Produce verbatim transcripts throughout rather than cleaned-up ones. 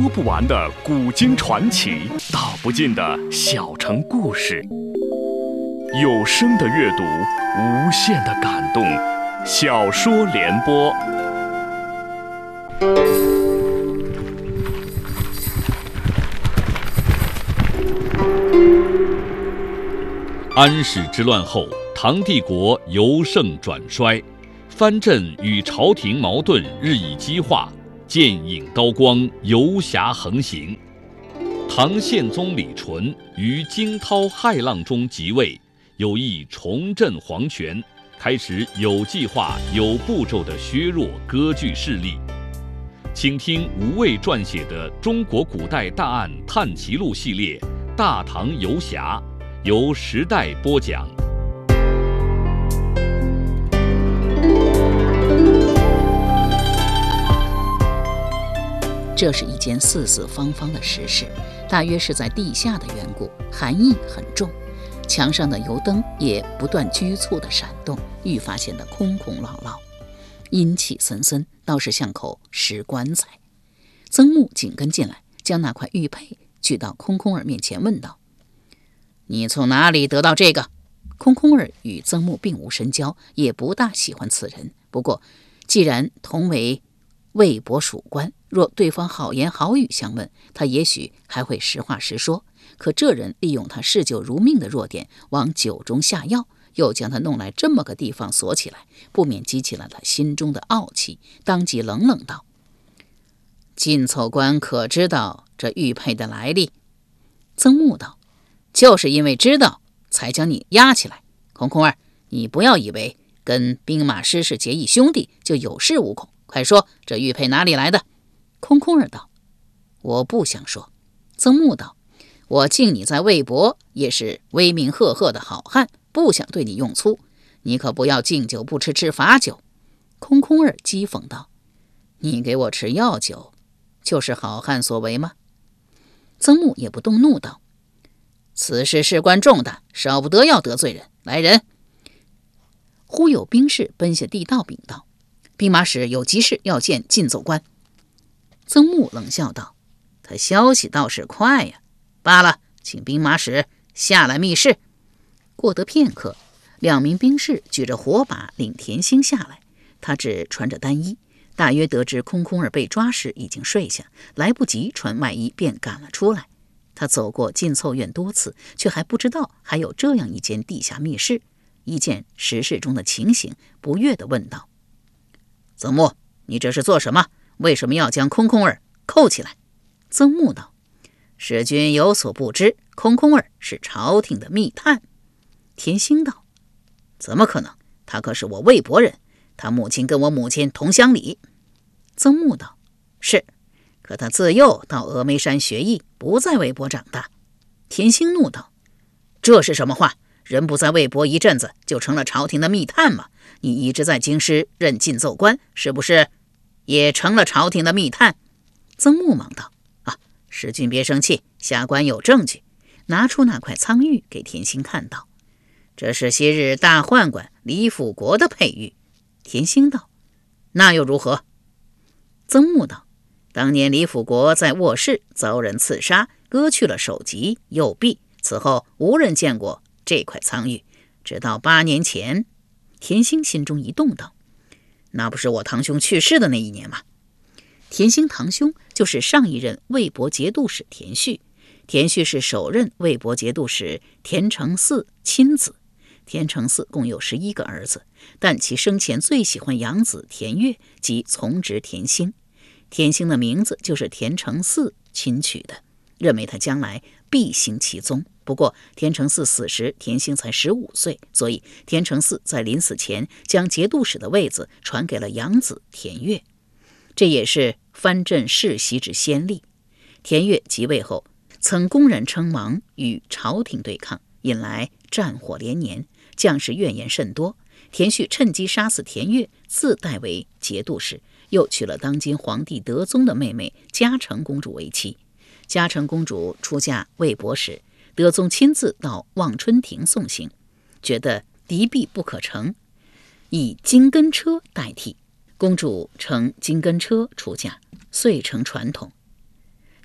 说不完的古今传奇，道不尽的小城故事。有声的阅读，无限的感动。小说联播。 安史之乱后，唐帝国由盛转衰，藩镇与朝廷矛盾日益激化，剑影刀光，游侠横行。唐宪宗李纯于惊涛骇浪中即位，有意重振皇权，开始有计划、有步骤地削弱割据势力。请听吴畏撰写的《中国古代大案探奇录》系列《大唐游侠》，由时代播讲。 这是一间四四方方的石室，大约是在地下的缘故，寒意很重，墙上的油灯也不断局促地闪动，愈发显得空空落落，阴气森森，倒是像口石棺材。曾木紧跟进来，将那块玉佩举到空空儿面前，问道：“你从哪里得到这个？”空空儿与曾木并无深交，也不大喜欢此人。不过，既然同为魏博属官，若对方好言好语相问，他也许还会实话实说。可这人利用他嗜酒如命的弱点，往酒中下药，又将他弄来这么个地方锁起来，不免激起了他心中的傲气，当即冷冷道：“进凑官可知道这玉佩的来历？”曾木道：“就是因为知道，才将你押起来。空空儿，你不要以为跟兵马师是结义兄弟就有恃无恐，快说这玉佩哪里来的？”空空儿道：“我不想说。”曾木道：“我敬你在魏博也是威名赫赫的好汉，不想对你用粗，你可不要敬酒不吃吃罚酒。”空空儿讥讽道：“你给我吃药酒，就是好汉所为吗？”曾木也不动怒道：“此事事关重大，少不得要得罪人。来人！”忽有兵士奔下地道禀道：“兵马使有急事要见进奏官。”曾木冷笑道：“他消息倒是快呀，罢了，请兵马使下来密室。”过得片刻，两名兵士举着火把领田兴下来，他只穿着单衣，大约得知空空儿被抓时已经睡下，来不及穿外衣便赶了出来。他走过进凑院多次，却还不知道还有这样一间地下密室。一见石室中的情形，不悦地问道：“曾木，你这是做什么？为什么要将空空儿扣起来？”曾木道：“使君有所不知，空空儿是朝廷的密探。”田兴道：“怎么可能？他可是我魏博人，他母亲跟我母亲同乡里。”曾木道：“是，可他自幼到峨眉山学艺，不在魏博长大。”田兴怒道：“这是什么话？人不在魏博一阵子，就成了朝廷的密探吗？你一直在京师任进奏官，是不是也成了朝廷的密探？”曾木忙道：“啊，使君别生气，下官有证据。”拿出那块苍玉给田兴看道：“这是昔日大宦官李辅国的佩玉。”田兴道：“那又如何？”曾木道：“当年李辅国在卧室遭人刺杀，割去了首级右臂，此后无人见过这块苍玉，直到八年前。”田兴心中一动道：“那不是我堂兄去世的那一年吗？”田兴堂兄就是上一任魏博节度使田旭，田旭是首任魏博节度使田承嗣亲子。田承嗣共有十一个儿子，但其生前最喜欢养子田悦，即从侄田兴。田兴的名字就是田承嗣亲取的，认为他将来必行其宗。不过田承嗣死时，田兴才十五岁，所以田承嗣在临死前将节度使的位子传给了养子田悦，这也是藩镇世袭之先例。田悦即位后，曾公然称王，与朝廷对抗，引来战火连年，将士怨言甚多。田旭趁机杀死田悦，自代为节度使，又娶了当今皇帝德宗的妹妹嘉诚公主为妻。嘉诚公主出嫁魏博时，德宗亲自到望春亭送行，觉得敌避不可成，以金根车代替。公主乘金根车出嫁，遂成传统。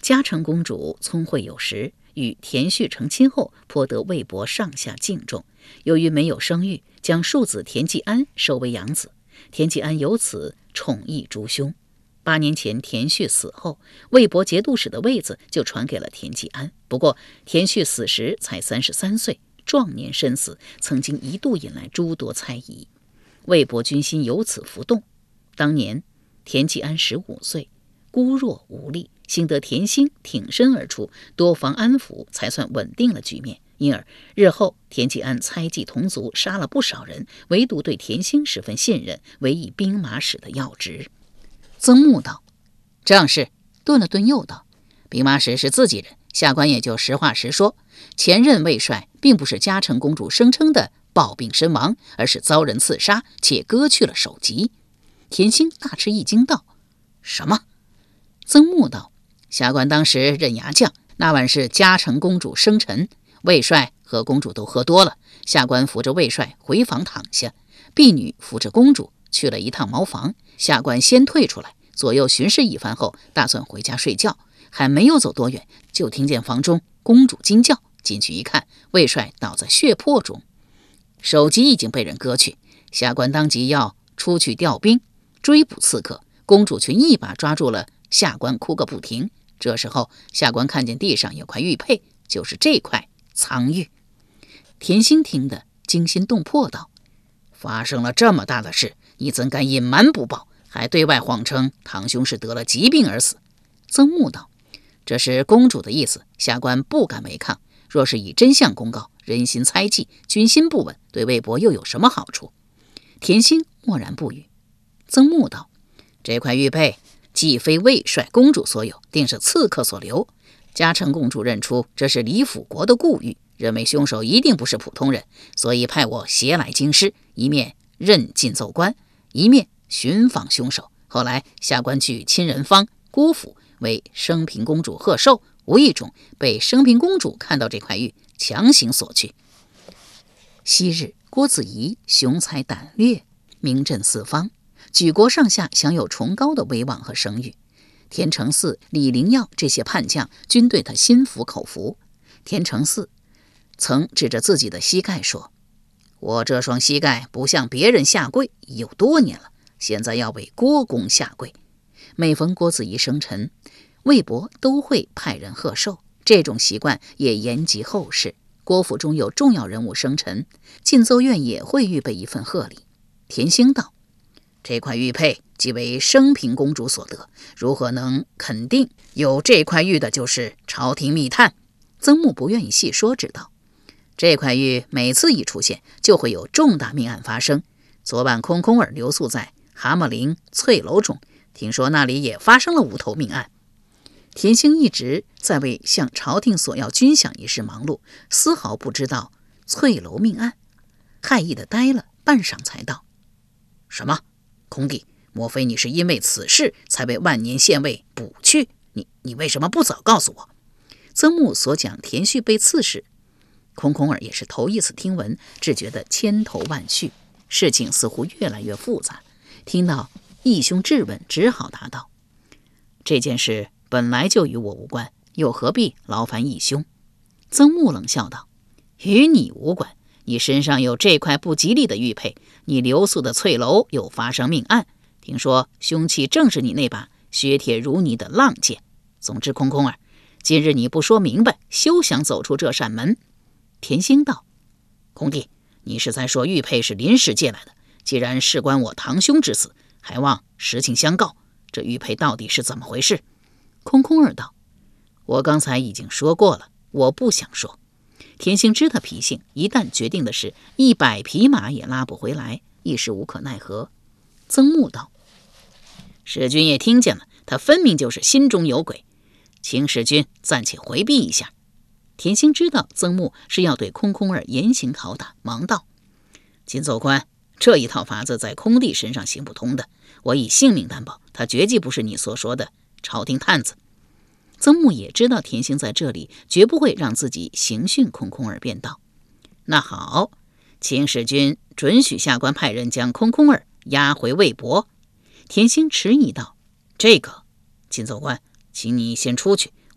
嘉诚公主聪慧有识，与田旭成亲后，颇得魏博上下敬重。由于没有生育，将庶子田季安收为养子。田季安由此宠溺诸兄。八年前田旭死后，魏博节度使的位子就传给了田季安。不过田旭死时才三十三岁，壮年身死，曾经一度引来诸多猜疑。魏博军心由此浮动。当年田季安十五岁，孤弱无力，幸得田兴挺身而出，多方安抚，才算稳定了局面。因而日后田季安猜忌同族，杀了不少人，唯独对田兴十分信任，委以兵马使的要职。曾穆道：正是。顿了顿又道：兵马使是自己人，下官也就实话实说，前任魏帅并不是嘉诚公主声称的暴病身亡，而是遭人刺杀，且割去了首级。田兴大吃一惊道：什么？曾穆道：下官当时任牙将，那晚是嘉诚公主生辰，魏帅和公主都喝多了，下官扶着魏帅回房躺下，婢女扶着公主去了一趟茅房，下官先退出来，左右巡视一番后，打算回家睡觉，还没有走多远，就听见房中公主惊叫，进去一看，魏帅倒在血泊中，首级已经被人割去，下官当即要出去调兵追捕刺客，公主却一把抓住了下官，哭个不停。这时候下官看见地上有块玉佩，就是这块苍玉。田兴听得惊心动魄道：发生了这么大的事，你怎敢隐瞒不报，还对外谎称堂兄是得了疾病而死？曾穆道：这是公主的意思，下官不敢违抗，若是以真相公告，人心猜忌，军心不稳，对魏博又有什么好处？田兴默然不语。曾穆道：这块玉佩既非魏帅公主所有，定是刺客所留。嘉诚公主认出这是李辅国的故玉，认为凶手一定不是普通人，所以派我携来京师，一面任进奏官，一面寻访凶手。后来下官去亲人方郭府为升平公主贺寿，无意中被升平公主看到这块玉，强行索去。昔日郭子仪雄才胆略，名震四方，举国上下享有崇高的威望和声誉。田承嗣、李灵耀这些叛将均对他心服口服。田承嗣曾指着自己的膝盖说：我这双膝盖不向别人下跪已有多年了，现在要为郭公下跪。每逢郭子仪生辰，魏博都会派人贺寿，这种习惯也延及后世。郭府中有重要人物生辰，进奏院也会预备一份贺礼。田兴道：这块玉佩即为升平公主所得，如何能肯定有这块玉的就是朝廷密探？曾穆不愿意细说，知道这块玉每次一出现，就会有重大命案发生。昨晚空空儿留宿在蛤蟆陵翠楼中，听说那里也发生了五头命案。田兴一直在为向朝廷索要军饷一事忙碌，丝毫不知道翠楼命案，骇异的呆了半晌，才道：什么？孔弟，莫非你是因为此事才被万年县尉捕去？你你为什么不早告诉我？曾穆所讲田旭被刺事，空空儿也是头一次听闻，只觉得千头万绪，事情似乎越来越复杂。听到义兄质问，只好答道：这件事本来就与我无关，又何必劳烦义兄？曾穆冷笑道：与你无关，你身上有这块不吉利的玉佩，你留宿的翠楼又发生命案，听说凶器正是你那把削铁如泥的浪剑。总之，空空儿，今日你不说明白，休想走出这扇门。田兴道：孔弟，你是在说玉佩是临时借来的？既然事关我堂兄之死，还望实情相告，这玉佩到底是怎么回事？空空儿道：我刚才已经说过了，我不想说。田兴知他脾性，一旦决定的事，一百匹马也拉不回来，一时无可奈何。曾穆道：使君也听见了，他分明就是心中有鬼，请使君暂且回避一下。田兴知道曾穆是要对空空儿严刑拷打，忙道：金奏官，这一套法子在空弟身上行不通的，我以性命担保，他绝技不是你所说的朝廷探子。曾穆也知道田兴在这里绝不会让自己刑讯空空儿，便道：那好，请使君准许下官派人将空空儿押回魏博。田兴迟疑道：这个金奏官，请你先出去，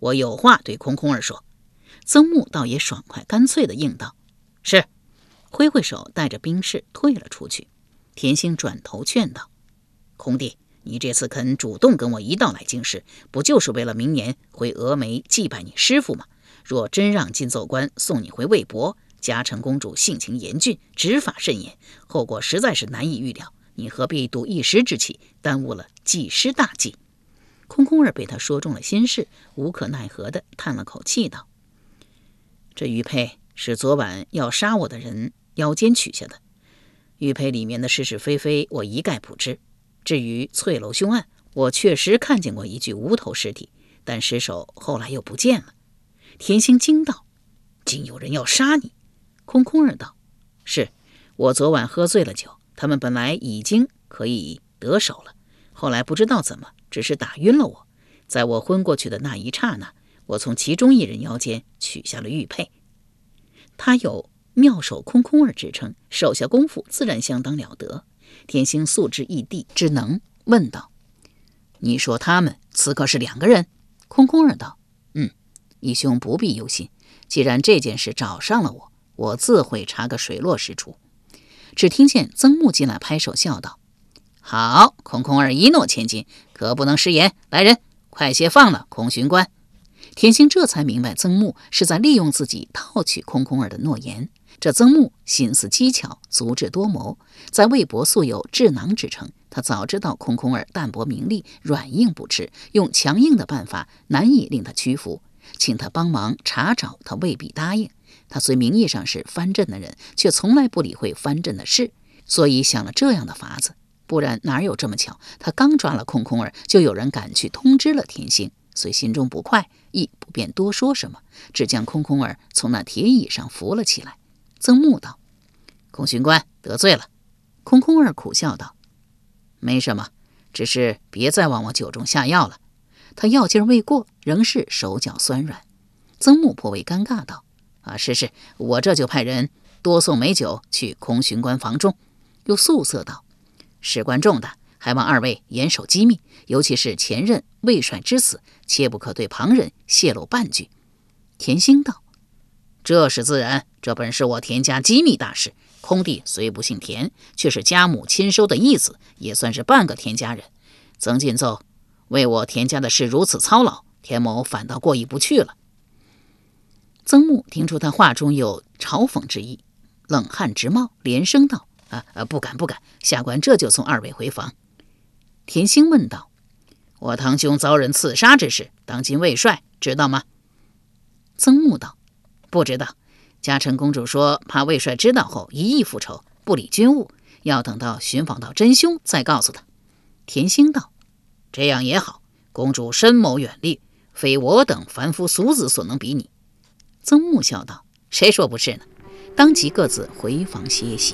我有话对空空儿说。曾木倒也爽快干脆地应道：是。挥挥手带着兵士退了出去。田兴转头劝道：空弟，你这次肯主动跟我一道来京师，不就是为了明年回峨眉祭拜你师父吗？若真让金奏官送你回魏博，嘉诚公主性情严峻，执法甚严，后果实在是难以预料，你何必赌一时之气，耽误了祭师大计？空空儿被他说中了心事，无可奈何地叹了口气道：这玉佩是昨晚要杀我的人腰间取下的，玉佩里面的是是非非我一概不知。至于翠楼凶案，我确实看见过一具无头尸体，但尸首后来又不见了。田兴惊道：竟有人要杀你？空空儿道：是，我昨晚喝醉了酒，他们本来已经可以得手了，后来不知道怎么只是打晕了我，在我昏过去的那一刹那，我从其中一人腰间取下了玉佩。他有妙手空空儿之称，手下功夫自然相当了得。田兴素知异地之能，问道：你说他们此刻是两个人？空空儿道：嗯，义兄不必忧心，既然这件事找上了我，我自会查个水落石出。只听见曾木进来拍手笑道：好，空空儿一诺千金，可不能食言。来人，快些放了空巡官。田兴这才明白曾木是在利用自己套取空空儿的诺言。这曾木心思机巧，足智多谋，在魏博素有智囊之称，他早知道空空儿淡泊名利，软硬不吃，用强硬的办法难以令他屈服，请他帮忙查找，他未必答应。他虽名义上是藩镇的人，却从来不理会藩镇的事，所以想了这样的法子。不然哪有这么巧，他刚抓了空空儿，就有人赶去通知了田兴，虽心中不快，亦不便多说什么，只将空空儿从那铁椅上扶了起来。曾木道：空巡官得罪了。空空儿苦笑道：没什么，只是别再往我酒中下药了。他药劲儿未过，仍是手脚酸软。曾木颇为尴尬道：啊，是是，我这就派人多送美酒去空巡官房中。又肃色道：事关重大，还望二位严守机密，尤其是前任魏帅之死，切不可对旁人泄露半句。田兴道：这是自然，这本是我田家机密大事。空弟虽不姓田，却是家母亲收的义子，也算是半个田家人。曾进奏为我田家的事如此操劳，田某反倒过意不去了。曾木听出他话中有嘲讽之意，冷汗直冒，连声道：啊啊，不敢不敢，下官这就送二位回房。田兴问道：我堂兄遭人刺杀之事，当今魏帅知道吗？曾木道：不知道，嘉诚公主说怕魏帅知道后一意复仇，不理军务，要等到寻访到真凶再告诉他。田兴道：这样也好，公主深谋远虑，非我等凡夫俗子所能比拟。曾木笑道：谁说不是呢？当即各自回房歇息。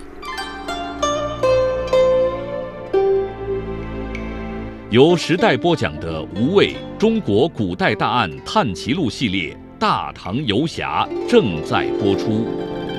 由时代播讲的《无畏中国古代大案探奇录》系列《大唐游侠》正在播出。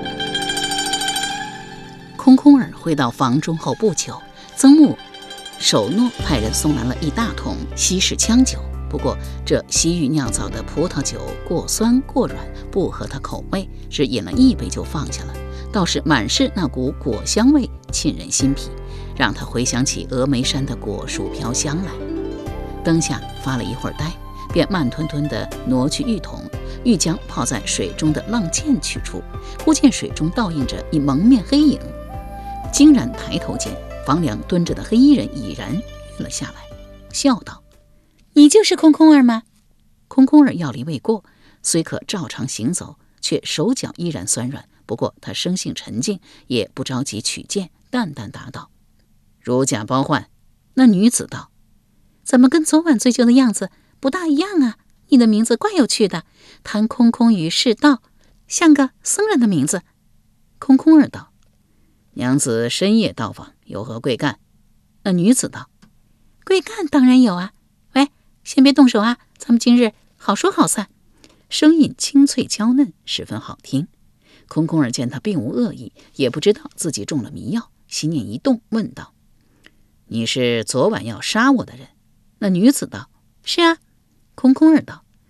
空空儿回到房中后不久，曾木首诺派人送来了一大桶西式枪酒。不过这西域酿造的葡萄酒过酸过软，不合他口味，只饮了一杯就放下了。倒是满是那股果香味，沁人心脾，让他回想起峨眉山的果树飘香来。灯下发了一会儿呆，便慢吞吞地挪去浴桶，欲将泡在水中的浪剑取出，忽见水中倒映着一蒙面黑影。惊然抬头间，房梁蹲着的黑衣人已然晕了下来，笑道：你就是空空儿吗？空空儿药力未过，虽可照常行走，却手脚依然酸软。不过他生性沉静，也不着急取剑，淡淡答道：如假包换。那女子道：怎么跟昨晚醉酒的样子不大一样啊？你的名字怪有趣的，谈空空与世道，像个僧人的名字。空空儿道：娘子深夜到访，有何贵干？那女子道：贵干当然有啊。喂，先别动手啊，咱们今日好说好散。声音清脆娇嫩，十分好听。空空儿见他并无恶意，也不知道自己中了迷药，心念一动，问道：你是昨晚要杀我的人？那女子道：是啊。空空儿道：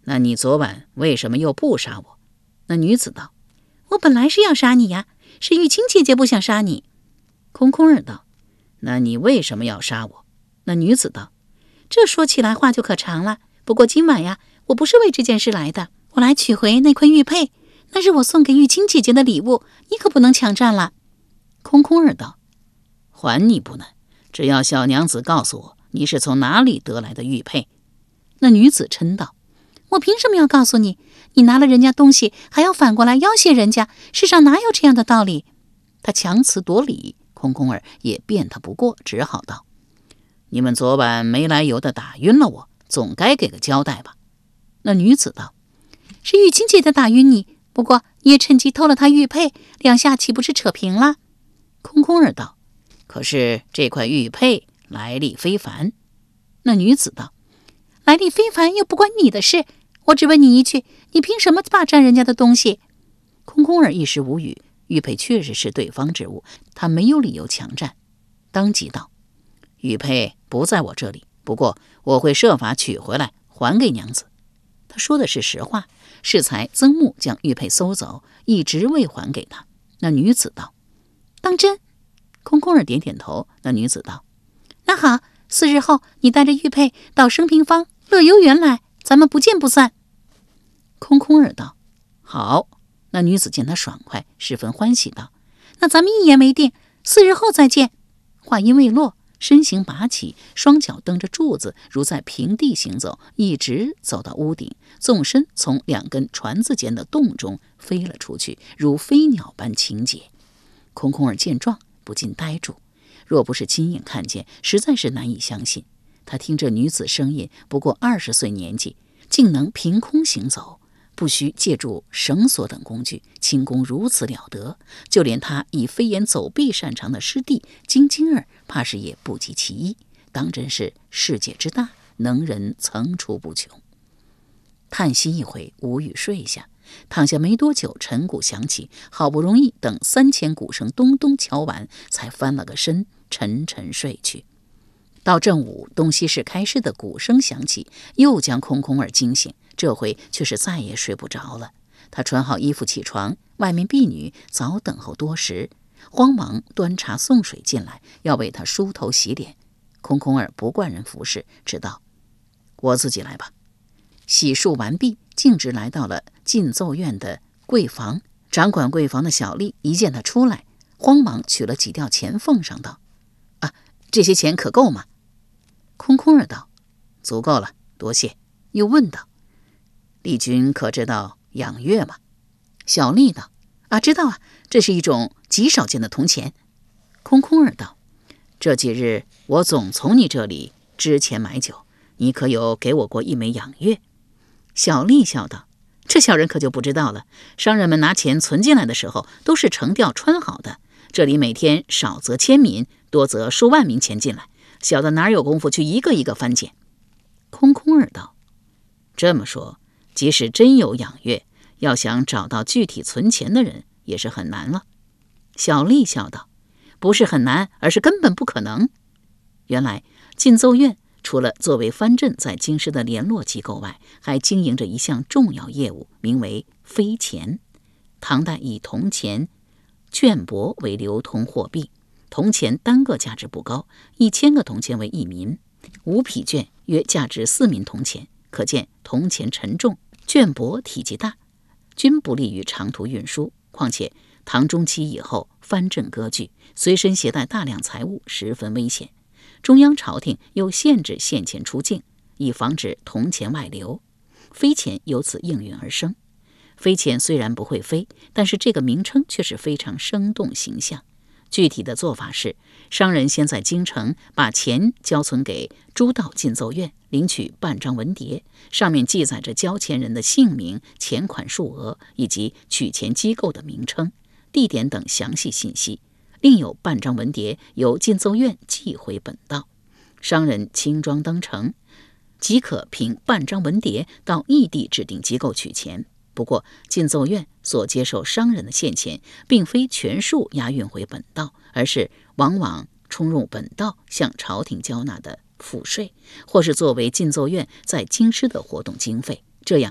那你昨晚为什么又不杀我？那女子道：我本来是要杀你呀，是玉清姐姐不想杀你。空空儿道：那你为什么要杀我？那女子道：这说起来话就可长了，不过今晚呀，我不是为这件事来的，我来取回那块玉佩，那是我送给玉清姐姐的礼物，你可不能抢占了。空空儿道：还你不难，只要小娘子告诉我你是从哪里得来的玉佩。那女子嗔道：我凭什么要告诉你？你拿了人家东西还要反过来要挟人家，世上哪有这样的道理？他强词夺理，空空儿也辩他不过，只好道：你们昨晚没来由的打晕了我，总该给个交代吧。那女子道：是玉清姐的打晕你，不过你也趁机偷了她玉佩，两下岂不是扯平了？空空儿道：可是这块玉佩来历非凡。那女子道：来历非凡又不关你的事，我只问你一句，你凭什么霸占人家的东西？空空儿一时无语，玉佩确实是对方之物，他没有理由强占，当即道：玉佩不在我这里，不过我会设法取回来还给娘子。他说的是实话，适才曾木将玉佩搜走，一直未还给他。那女子道：当真？空空儿点点头。那女子道：那好，四日后你带着玉佩到升平坊乐游园来，咱们不见不散。空空儿道：好。那女子见他爽快，十分欢喜道：那咱们一言为定，四日后再见。话音未落，身形拔起，双脚蹬着柱子，如在平地行走，一直走到屋顶，纵身从两根船子间的洞中飞了出去，如飞鸟般轻捷。空空儿见状，不禁呆住，若不是亲眼看见，实在是难以相信。他听这女子声音，不过二十岁年纪，竟能凭空行走，不需借助绳索等工具，轻功如此了得，就连他以飞檐走壁擅长的师弟晶晶儿，怕是也不及其一。当真是世界之大，能人层出不穷。叹息一回，无语睡下。躺下没多久，晨鼓响起，好不容易等三千鼓声咚咚敲完，才翻了个身，沉沉睡去。到正午，东西市开市的鼓声响起，又将空空儿惊醒，这回却是再也睡不着了。他穿好衣服起床，外面婢女早等候多时，慌忙端茶送水进来，要为他梳头洗脸。空空儿不惯人服侍，只道：我自己来吧。洗漱完毕，径直来到了进奏院的柜房。掌管柜房的小丽一见他出来，慌忙取了几吊钱奉上，道：啊，这些钱可够吗？空空儿道：足够了，多谢。又问道：丽君可知道养月吗？小丽道：啊，知道啊，这是一种极少见的铜钱。空空儿道：这几日我总从你这里支钱买酒，你可有给我过一枚养月？小丽笑道：这小人可就不知道了，商人们拿钱存进来的时候，都是成吊穿好的，这里每天少则千民，多则数万名钱进来，小的哪有功夫去一个一个翻捡？空空儿道：这么说，即使真有养月，要想找到具体存钱的人，也是很难了。小丽笑道：不是很难，而是根本不可能。原来进奏院除了作为藩镇在京师的联络机构外，还经营着一项重要业务，名为飞钱。唐代以铜钱、绢帛为流通货币，铜钱单个价值不高，一千个铜钱为一民，五匹绢约价值四民铜钱，可见铜钱沉重，绢帛体积大，均不利于长途运输。况且唐中期以后，藩镇割据，随身携带大量财物十分危险。中央朝廷又限制现钱出境，以防止铜钱外流，飞钱由此应运而生。飞钱虽然不会飞，但是这个名称却是非常生动形象。具体的做法是，商人先在京城把钱交存给诸道进奏院，领取半张文牒，上面记载着交钱人的姓名、钱款数额以及取钱机构的名称、地点等详细信息。另有半张文牒由进奏院寄回本道，商人轻装登城，即可凭半张文牒到异地指定机构取钱。不过进奏院所接受商人的现钱，并非全数押运回本道，而是往往充入本道向朝廷交纳的赋税，或是作为进奏院在京师的活动经费。这样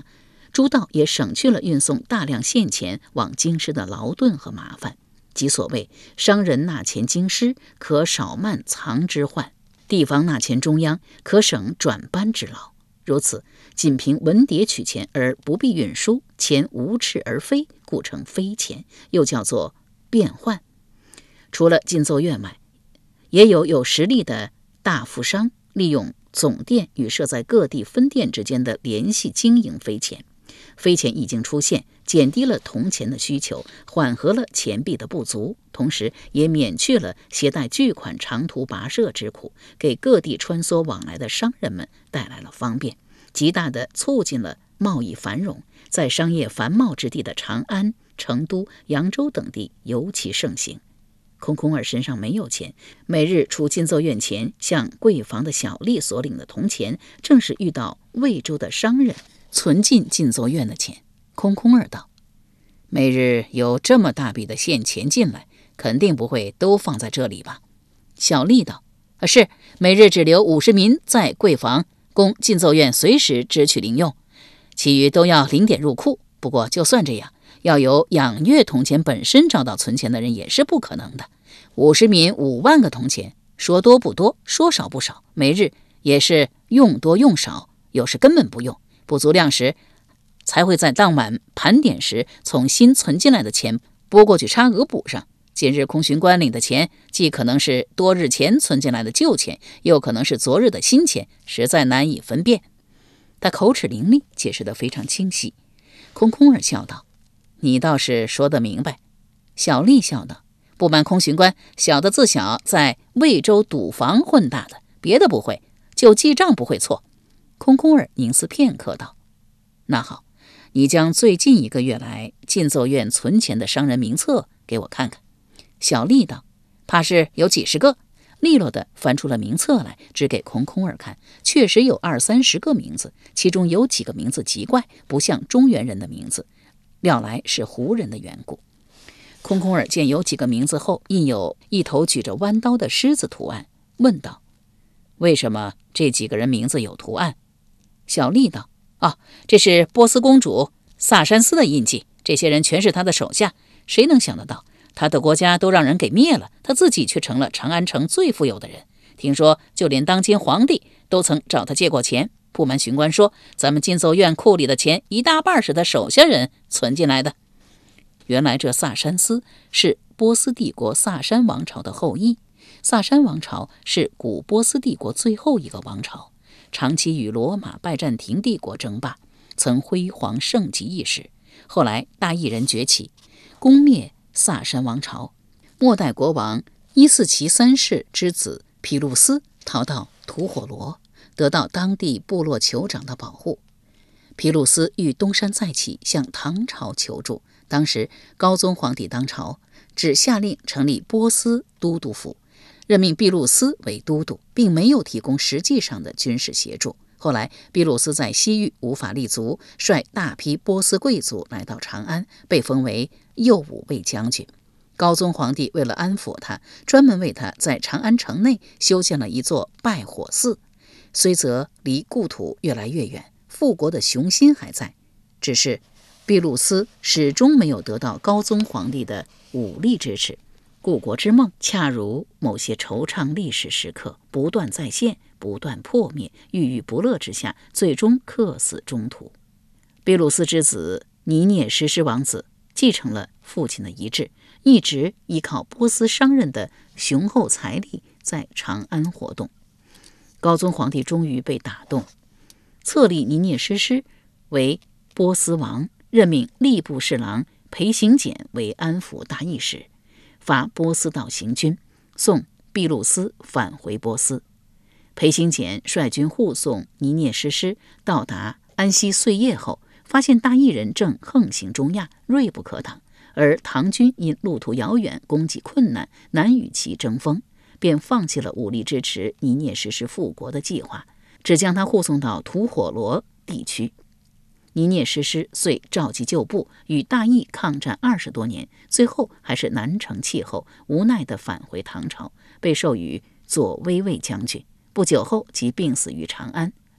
朱道也省去了运送大量现钱往京师的劳顿和麻烦，即所谓商人纳钱京师，可少慢藏之患；地方纳钱中央，可省转班之劳。如此，仅凭文牒取钱而不必运输，钱无赤而飞，故称飞钱，又叫做变换。除了进奏院外，也有有实力的大富商利用总店与设在各地分店之间的联系经营飞钱。飞钱一经出现，减低了铜钱的需求，缓和了钱币的不足，同时也免去了携带巨款长途跋涉之苦，给各地穿梭往来的商人们带来了方便，极大地促进了贸易繁荣。在商业繁茂之地的长安、成都、扬州等地尤其盛行。空空儿身上没有钱，每日除进奏院前向柜房的小吏所领的铜钱，正是遇到魏州的商人存进进奏院的钱。空空儿道：每日有这么大笔的现钱进来，肯定不会都放在这里吧？小吏道：啊，是，每日只留五十民在柜房，供进奏院随时支取零用，其余都要零点入库。不过就算这样，要有养阅铜钱本身找到存钱的人也是不可能的。五十民五万个铜钱，说多不多，说少不少，每日也是用多用少，有时根本不用，不足量时才会在当晚盘点时从新存进来的钱拨过去差额补上。今日空巡官领的钱，既可能是多日前存进来的旧钱，又可能是昨日的新钱，实在难以分辨。他口齿伶俐，解释得非常清晰。空空儿笑道：你倒是说得明白。小吏笑道：不瞒空巡官，小的自小在魏州赌坊混大的，别的不会，就记账不会错。空空儿凝思片刻道：那好，你将最近一个月来进奏院存钱的商人名册给我看看。小吏道：怕是有几十个。利落地翻出了名册来，指给空空儿看，确实有二三十个名字，其中有几个名字奇怪，不像中原人的名字，料来是胡人的缘故。空空儿见有几个名字后，印有一头举着弯刀的狮子图案，问道：为什么这几个人名字有图案？小吏道：啊，这是波斯公主萨珊斯的印记，这些人全是他的手下。谁能想得到，他的国家都让人给灭了，他自己却成了长安城最富有的人。听说就连当今皇帝都曾找他借过钱。不瞒巡官说，咱们进奏院库里的钱一大半是他手下人存进来的。原来这萨珊斯是波斯帝国萨珊王朝的后裔。萨珊王朝是古波斯帝国最后一个王朝，长期与罗马拜占庭帝国争霸，曾辉煌盛极一时。后来大异人崛起，攻灭萨珊王朝。末代国王伊四奇三世之子毗卢斯逃到吐火罗，得到当地部落酋长的保护。毗卢斯欲东山再起，向唐朝求助。当时高宗皇帝当朝，只下令成立波斯都督府，任命毗卢斯为都督，并没有提供实际上的军事协助。后来毗卢斯在西域无法立足，率大批波斯贵族来到长安，被封为右武卫将军。高宗皇帝为了安抚他，专门为他在长安城内修建了一座拜火寺。虽则离故土越来越远，复国的雄心还在，只是毗卢斯始终没有得到高宗皇帝的武力支持。故国之梦恰如某些惆怅历史时刻，不断再现，不断破灭，郁郁不乐之下，最终客死中途。毗卢斯之子尼涅什什王子继承了父亲的遗志，一直依靠波斯商人的雄厚财力在长安活动。高宗皇帝终于被打动，册立尼涅什什为波斯王，任命吏部侍郎裴行俭为安抚大议使，发波斯道行军，送毗卢斯返回波斯。裴行俭率军护送尼涅什什到达安息岁夜后，发现大议人正横行中亚，锐不可挡，而唐军因路途遥远，供给困难，难与其争锋，便放弃了武力支持尼涅什什复国的计划，只将他护送到吐火罗地区。尼涅什什遂召集旧部，与大议抗战二十多年，最后还是难成气候，无奈地返回唐朝，被授予左威卫将军。不久后即病死于长安，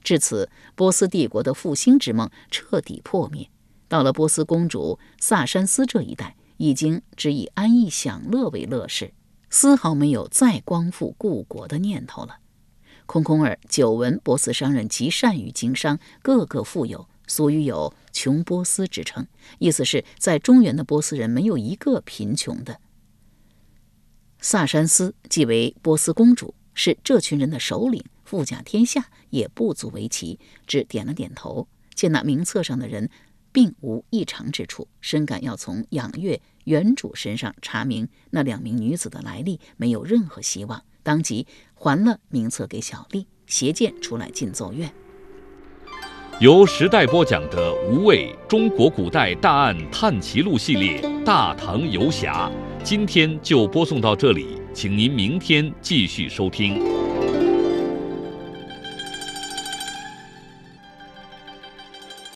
至此，波斯帝国的复兴之梦彻底破灭。到了波斯公主萨珊斯这一代，已经只以安逸享乐为乐事，丝毫没有再光复故国的念头了。空空儿久闻波斯商人极善于经商，个个富有，俗语有穷波斯之称，意思是在中原的波斯人没有一个贫穷的。萨珊斯即为波斯公主，是这群人的首领，富甲天下也不足为奇，只点了点头。见那名册上的人并无异常之处，深感要从养月原主身上查明那两名女子的来历没有任何希望，当即还了名册给小丽，携剑出来进奏院。 由时代播讲的无畏中国古代大案探奇录系列《大唐游侠》，今天就播送到这里，请您明天继续收听。